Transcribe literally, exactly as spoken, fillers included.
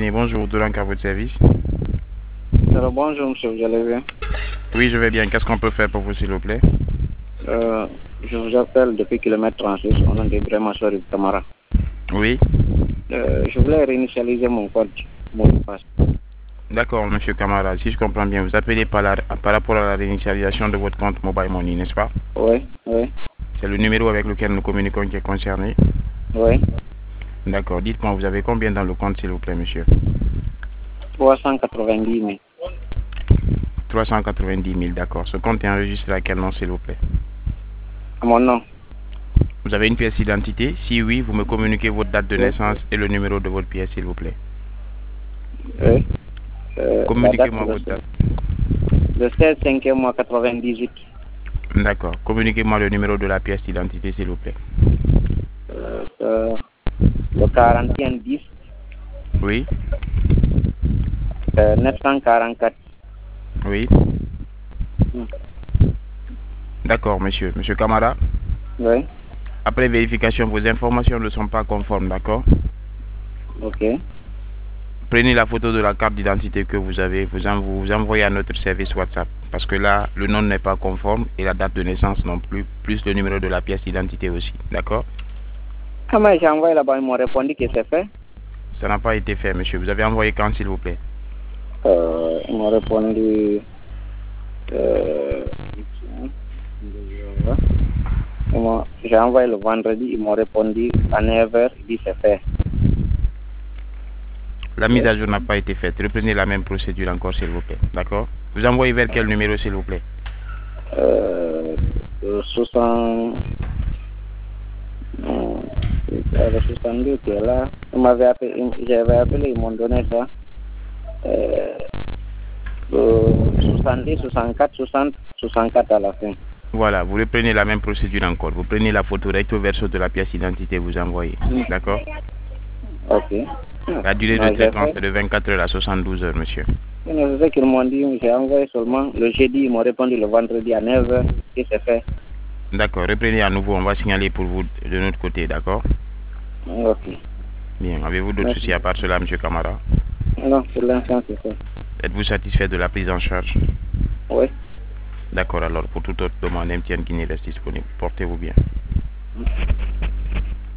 Guinée, bonjour, de à votre service. Alors, bonjour monsieur, vous allez bien? Oui, je vais bien. Qu'est-ce qu'on peut faire pour vous, s'il vous plaît? euh, Je vous appelle depuis kilomètre trente-six, on a des vraiment sur Camara. Oui. Euh, je voulais réinitialiser mon code, mot de passe. D'accord, monsieur Camara, si je comprends bien, vous appelez par, la, par rapport à la réinitialisation de votre compte Mobile Money, n'est-ce pas? Oui, oui. C'est le numéro avec lequel nous communiquons qui est concerné? Oui. D'accord, dites-moi, vous avez combien dans le compte, s'il vous plaît, monsieur? trois cent quatre-vingt-dix mille. trois cent quatre-vingt-dix mille, d'accord. Ce compte est enregistré à quel nom, s'il vous plaît? À mon nom. Vous avez une pièce d'identité? Si oui, vous me communiquez votre date de Oui. naissance et le numéro de votre pièce, s'il vous plaît. Oui. Euh, Communiquez-moi votre date. Le seize cinquième mois quatre-vingt-dix-huit. D'accord. Communiquez-moi le numéro de la pièce d'identité, s'il vous plaît. Euh, euh, le quarante et un dix. Oui. Euh, neuf cent quarante-quatre. Oui. Hmm. D'accord, monsieur. Monsieur Camara. Oui. Après vérification, vos informations ne sont pas conformes, d'accord? Ok. Prenez la photo de la carte d'identité que vous avez, vous, en, vous envoyez à notre service WhatsApp. Parce que là, le nom n'est pas conforme et la date de naissance non plus, plus le numéro de la pièce d'identité aussi, d'accord? Comment j'ai envoyé là-bas, ils m'ont répondu que c'est fait. Ça n'a pas été fait, monsieur. Vous avez envoyé quand, s'il vous plaît? Euh, ils m'ont répondu... Euh, j'ai envoyé le vendredi, ils m'ont répondu à neuf heures, ils disent c'est fait. La mise à jour n'a pas été faite. Reprenez la même procédure encore, s'il vous plaît, d'accord? Vous envoyez vers quel numéro, s'il vous plaît? Euh, soixante... Non, c'est le soixante-deux qui est là. Ils m'avaient appelé, j'avais appelé, ils m'ont donné ça. Euh, soixante-dix, soixante-quatre, soixante, soixante-quatre à la fin. Voilà, vous reprenez la même procédure encore. Vous prenez la photo recto verso de la pièce d'identité, vous envoyez. D'accord? Ok. La durée de traitement, c'est de vingt-quatre heures à soixante-douze heures, monsieur. C'est ce qu'ils m'ont dit, j'ai envoyé seulement le jeudi, ils m'ont répondu le vendredi à neuf heures, et c'est fait. D'accord, reprenez à nouveau, on va signaler pour vous de notre côté, d'accord? Ok. Bien, avez-vous d'autres soucis à part cela, monsieur Camara? Non, pour l'instant, c'est ça. Êtes-vous satisfait de la prise en charge? Oui. D'accord, alors pour toute autre demande, M T N Guinée reste disponible. Portez-vous bien.